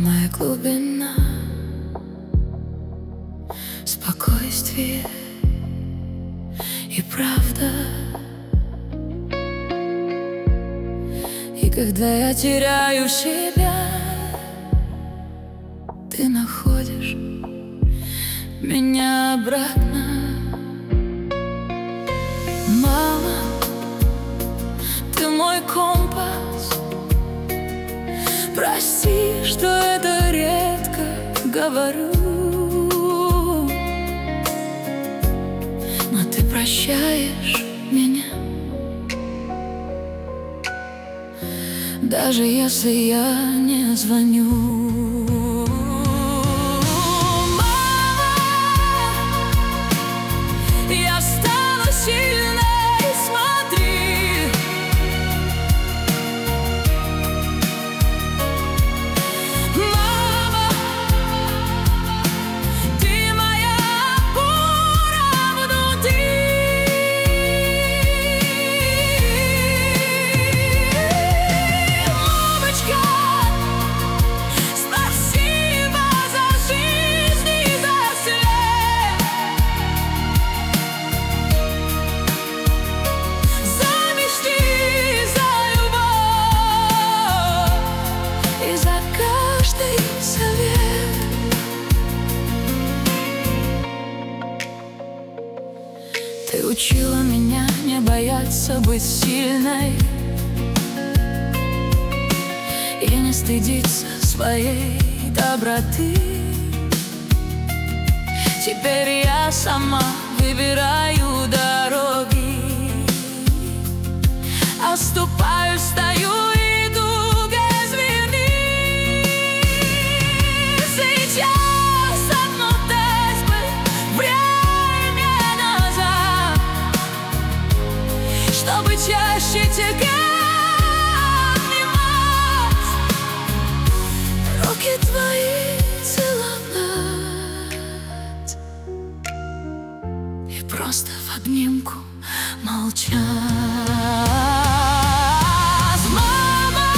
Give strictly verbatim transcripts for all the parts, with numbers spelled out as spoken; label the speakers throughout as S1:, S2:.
S1: самая глубина, спокойствие и правда. И когда я теряю себя, ты находишь меня обратно. Мама, ты мой компас. Прости, что это редко говорю, но ты прощаешь меня, даже если я не звоню. Ты учила меня не бояться быть сильной и не стыдиться своей доброты. Теперь я сама выбираю дороги, оступаюсь, стою, иду без вины. Сейчас отмотать бы время назад, чтобы чаще тебя обнимать, руки твои целовать и просто в обнимку молчать. Мама,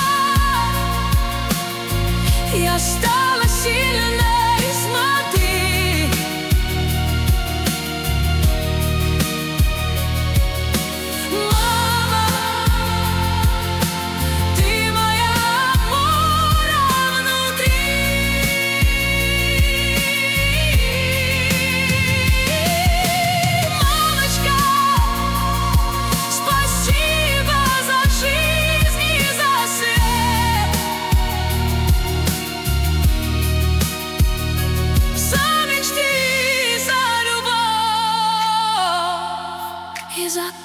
S1: я стала сильной, смотри. Мама, ты моя опора внутри. Мамочка, спасибо за жизнь и за свет, за мечты, за любовь и за